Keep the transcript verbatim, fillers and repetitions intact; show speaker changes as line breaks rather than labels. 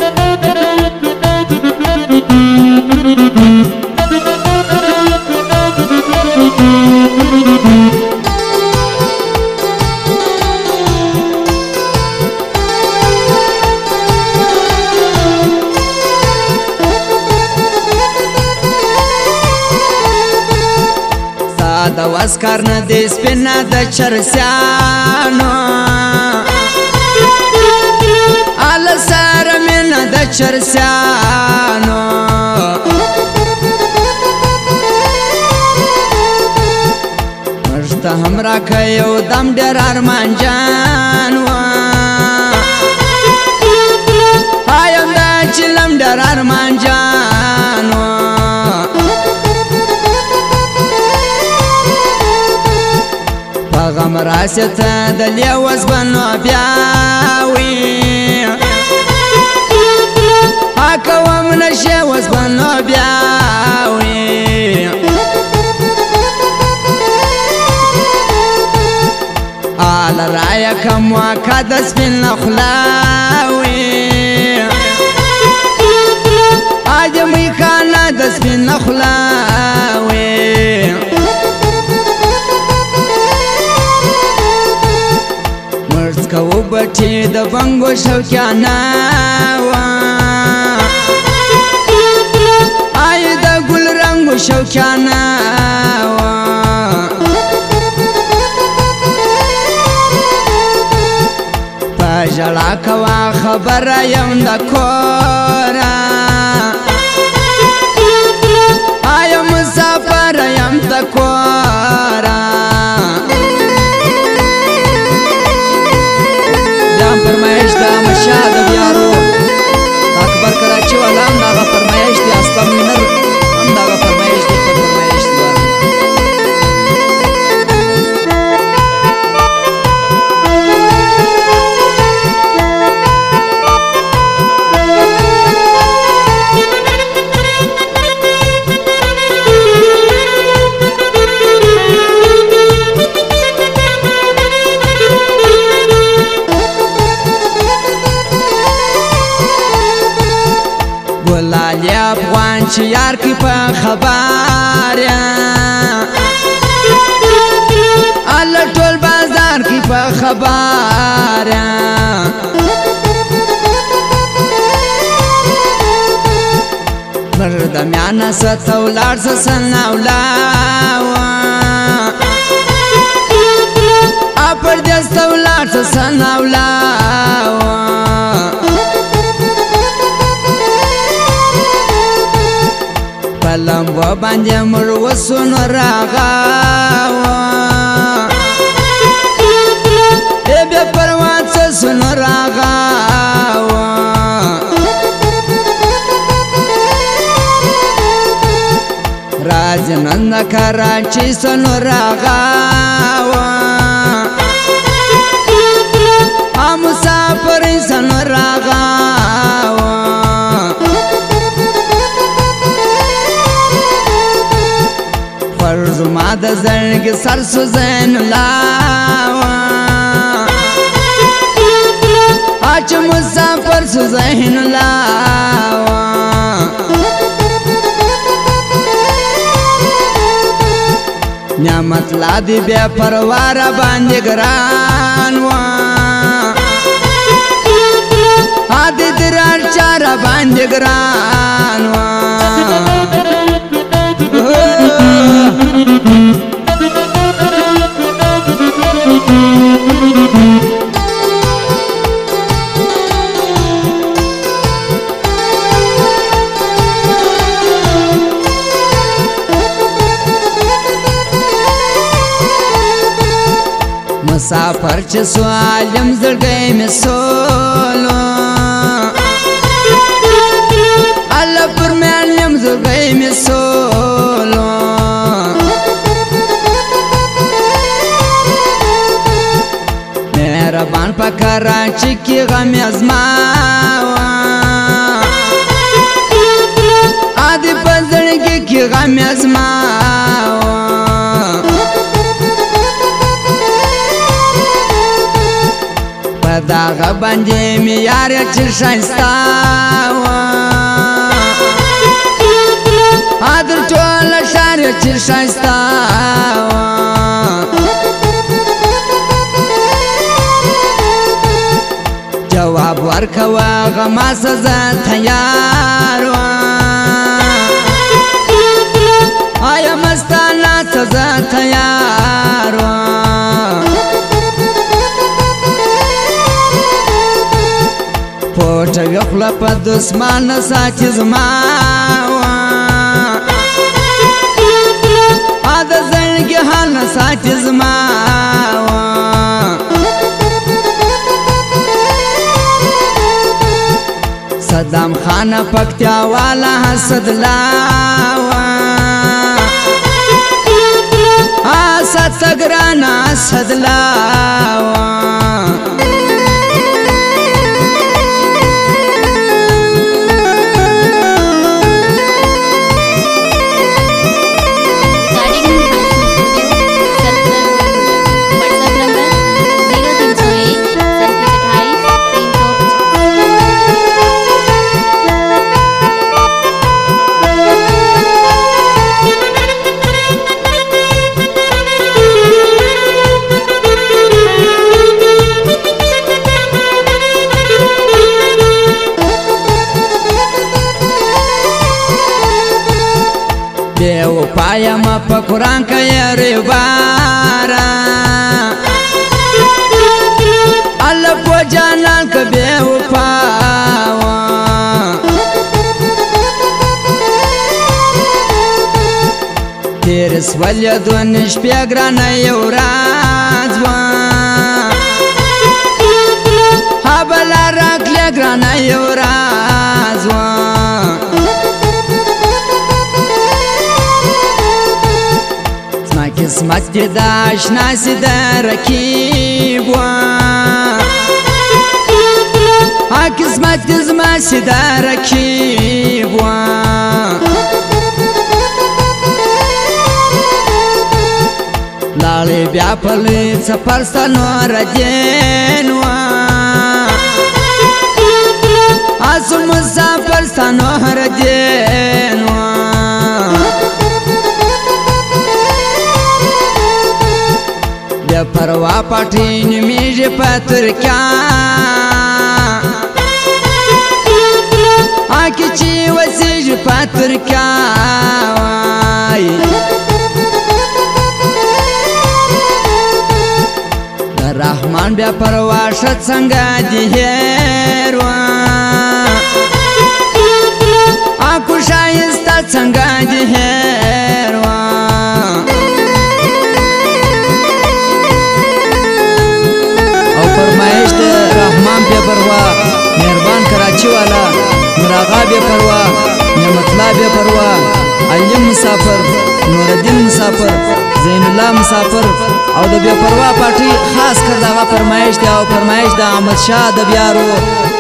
دا واسکار نه دی سپینا د چرسیانو ال سره مینا د چرسیانو مرشته همرا کيو دم ډېر ارمان جان و ایم دا چلم ډېر ارمان جان و غم راسته دلی وزبنو بیاوی اکوام نشه وزبنو بیاوی آل رای کم وکا دسپین نخلاوی آجمی کانا دسپین نخلاوی کو بچی د بنگو شوکیانا آی د گل رنگو شوکیانا پاجلا کوا خبر یم د کورا آی مسافر یم د کورا فرمایش دا مشاد بیارو اکبر کراچی والا هم داغه فرمایش دی اسلام منر هم داغه فرمایش دی پر فرمایش دی لالی افغان چې یار کی په خبر یا ال ټول بازار کی په خبر یا مرد میانا ستولار سناولا اپر دستولار سناولا لمبو باندې مر وسونو راغاو ای بیا پروات سونو راغاو راز نن کراچی سونو راغاو ا مسافر سونو راغاو زما د زړګ سر سوزن لاوا اچ مسافر سوزن لاوا نعمت لا دی بیا پروار باندې ګران وا ا دې درار چار باندې ګران وا مسافر چې سوالم زړګی مې سولو الله پر مېنم زړګی مې سولو مهربان په کراچي کې غم ازما ادي په زړګي کې غم ازما داغه باندې می یار چې شایسته ادر ټول شار چې شایسته جواب ورکوا غما سزا تیار آیا مستانا سزا تیار پوټ وخلا په دسمان ساتي زما ا د زړګي حال ساتي زما صدام خان پکتیا والا حسد لا ا ستګرانا صدلا دیو پایا ما په قران کې ریبارا الله په جانان کې دیو پاوا تیر سوالیا دونش پیګرانه یو راز وا هبلا راکله ګرانه یو راز وا قسمت دی دا اشنا سی دا رکیب وا ها قسمت دی زما سی دا رکیب وا لالی بیا پلی سپرستا نور دین وا آسو مسافرستا نور دین وا پروا پټین میږي پتر کیا اکی چی وسیج پتر کیا وای رحمان بیا پروا شت څنګه دی هروا اکو شایسته څنګه دی هروا فرمایش د رحمان بے پروا مهربان کراچی والا مراغا بے پروا نعمت الله بے پروا علیم مسافر نورالدین مسافر زین الله مسافر او د بے پروا پارټي خاص کر دا فرمایش دی او فرمایش د احمد شاه د بیارو